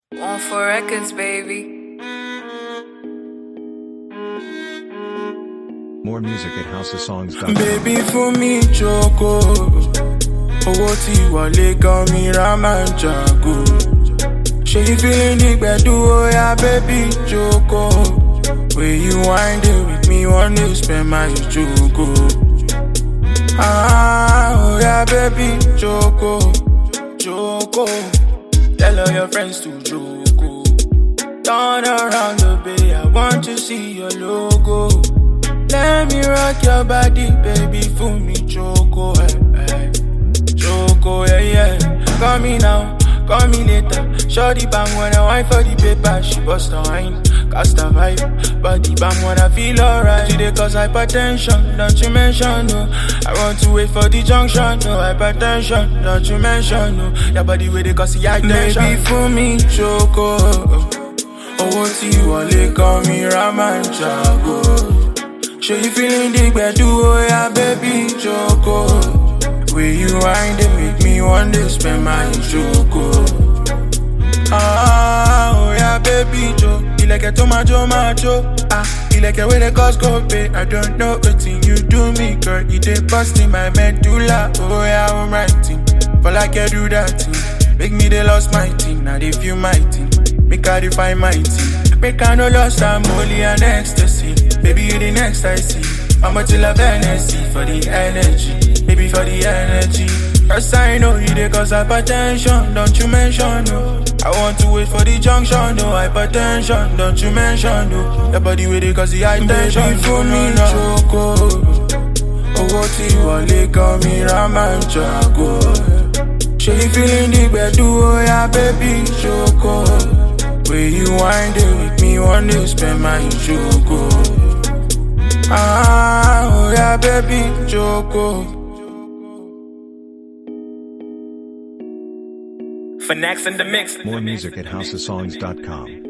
One for records, baby. More music at houseofsongs.com. Baby, for me, Choco. Owó tí wọlé gan mi ra máa ń jago. Ṣé you feeling the gbedu, oh yeah, baby, Choco. When you wind it with me, one day spend my Choco. Oh yeah, baby, Choco. Choco. Tell all your friends to Choco. Turn around the bay, I want to see your logo. Let me rock your body, baby, for me, Choco, Choco, yeah. Call me now, call me later. Shorty bang when I wine for the paper. She bust a wine, cast a vibe. Body bang when I feel alright. Today cause hypertension, don't you mention, no. I want to wait for the junction, no. Hypertension, don't you mention, no. Your body with it cause the high tension. Baby, for me, Choco. Owó tí wọlé call me Ramanjago. Sure you feeling the gbedu, oh yeah, baby, Choco. Will you wind it with me one day, spend my Choco. Oh yeah, baby, Joe. You like a tomato, macho. You like a way the cost go pay. I don't know what thing you do me, girl. You dey busting my medulla. Oh yeah, I'm writing. But like I do that thing. Make me they lost my thing. Now they feel my thing. Make I define my thing. Make I no lost, I'm only an ecstasy. Baby, you the next I see. I'ma till a Hennessy for the energy. Baby, for the energy. First I know you dey cause hypertension. Don't you mention, no. I want to wait for the junction, no. Hypertension, don't you mention, no. Your body with it cause the high tension. Baby, for me, Choco. Owó tí wọlé gan mi Ramanjago. Ṣé you feeling the gbedu, oh yeah, baby, Choco. Will you wind it with me one day, spend my Choco. Oh yeah, baby, Choco. Finesse in the mix. More music at houseofsongs.com.